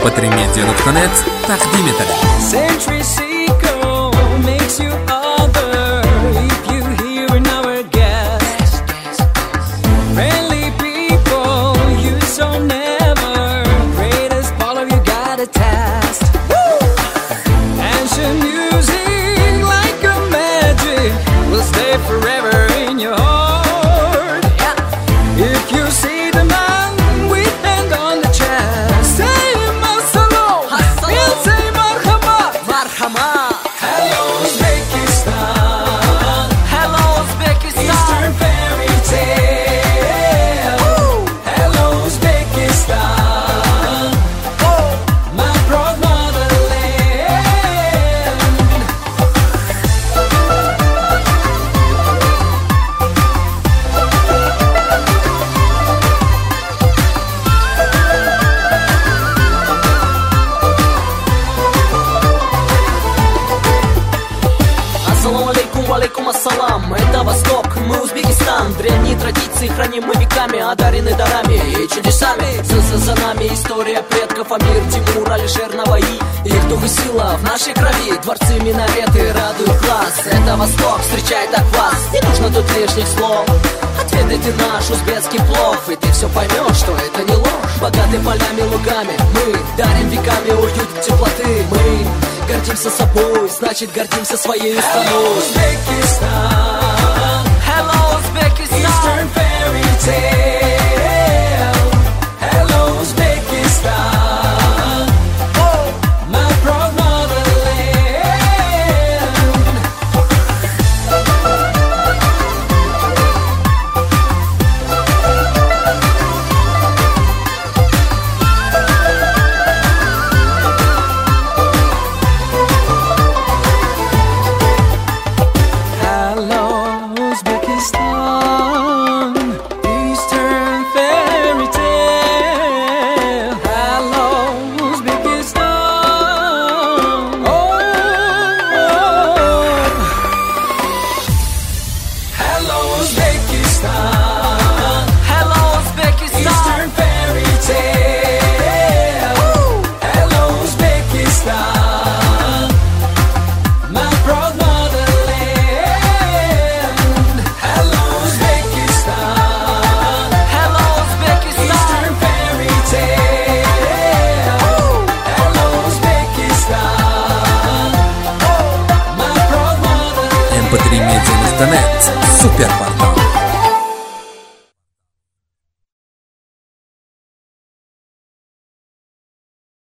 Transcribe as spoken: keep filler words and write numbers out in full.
эм пэ три медиа точка нет تقديم تلك Алейкум ассалам, это Восток, мы Узбекистан. Древние традиции храним мы веками, одарены дарами и чудесами. За, за, за нами история предков, Амир, Тимур, Алишер, Наваи. Их дух и сила в нашей крови, дворцы, минареты радуют глаз. Это Восток, встречай так вас, не нужно тут лишних слов. Отведай ты наш узбекский плов, и ты все поймешь, что это не ложь. Богаты полями, лугами, мы дарим веками уют, теплоты. Мы гордимся собой, значит гордимся своей страной. Узбекистан, hello Узбекистан, Eastern fairy tale, hello Узбекистан, oh, my proud эм пэ три медиа точка нет. Супер!